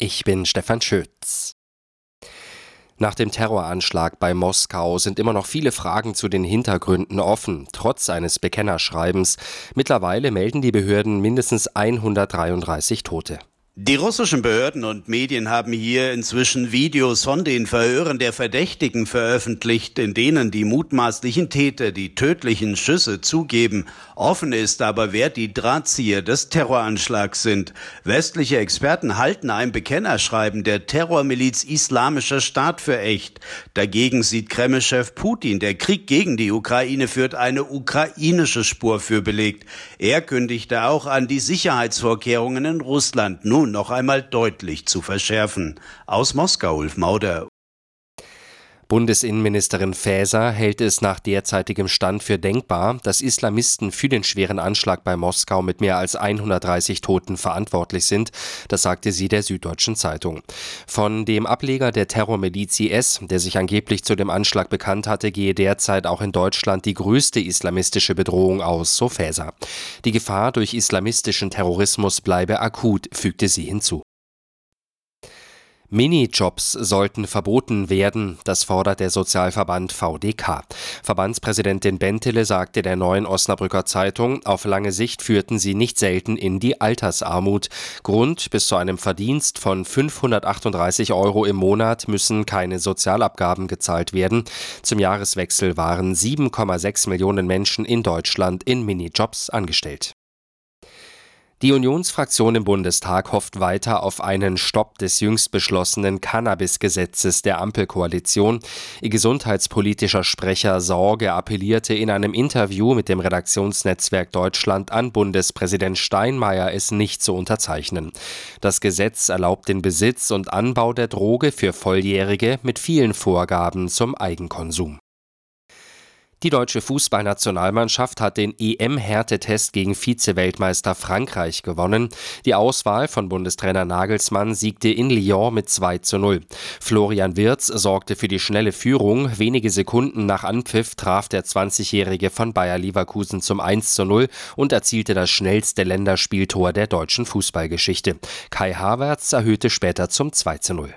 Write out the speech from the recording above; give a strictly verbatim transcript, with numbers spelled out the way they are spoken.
Ich bin Stefan Schütz. Nach dem Terroranschlag bei Moskau sind immer noch viele Fragen zu den Hintergründen offen, trotz eines Bekennerschreibens. Mittlerweile melden die Behörden mindestens hundertdreiunddreißig Tote. Die russischen Behörden und Medien haben hier inzwischen Videos von den Verhören der Verdächtigen veröffentlicht, in denen die mutmaßlichen Täter die tödlichen Schüsse zugeben. Offen ist aber, wer die Drahtzieher des Terroranschlags sind. Westliche Experten halten ein Bekennerschreiben der Terrormiliz Islamischer Staat für echt. Dagegen sieht Kreml-Chef Putin, der Krieg gegen die Ukraine führt eine ukrainische Spur für belegt. Er kündigte auch an, die Sicherheitsvorkehrungen in Russland nun noch einmal deutlich zu verschärfen. Aus Moskau, Ulf Mauder. Bundesinnenministerin Faeser hält es nach derzeitigem Stand für denkbar, dass Islamisten für den schweren Anschlag bei Moskau mit mehr als hundertdreißig Toten verantwortlich sind. Das sagte sie der Süddeutschen Zeitung. Von dem Ableger der Terrormiliz I S, der sich angeblich zu dem Anschlag bekannt hatte, gehe derzeit auch in Deutschland die größte islamistische Bedrohung aus, so Faeser. Die Gefahr durch islamistischen Terrorismus bleibe akut, fügte sie hinzu. Minijobs sollten verboten werden, das fordert der Sozialverband V D K. Verbandspräsidentin Bentele sagte der Neuen Osnabrücker Zeitung, auf lange Sicht führten sie nicht selten in die Altersarmut. Grund: bis zu einem Verdienst von fünfhundertachtunddreißig Euro im Monat müssen keine Sozialabgaben gezahlt werden. Zum Jahreswechsel waren sieben Komma sechs Millionen Menschen in Deutschland in Minijobs angestellt. Die Unionsfraktion im Bundestag hofft weiter auf einen Stopp des jüngst beschlossenen Cannabis-Gesetzes der Ampelkoalition. Ihr gesundheitspolitischer Sprecher Sorge appellierte in einem Interview mit dem Redaktionsnetzwerk Deutschland an Bundespräsident Steinmeier, es nicht zu unterzeichnen. Das Gesetz erlaubt den Besitz und Anbau der Droge für Volljährige mit vielen Vorgaben zum Eigenkonsum. Die deutsche Fußballnationalmannschaft hat den E M-Härtetest gegen Vize-Weltmeister Frankreich gewonnen. Die Auswahl von Bundestrainer Nagelsmann siegte in Lyon mit zwei zu null. Florian Wirtz sorgte für die schnelle Führung. Wenige Sekunden nach Anpfiff traf der zwanzigjährige von Bayer Leverkusen zum eins zu null und erzielte das schnellste Länderspieltor der deutschen Fußballgeschichte. Kai Havertz erhöhte später zum zwei zu null.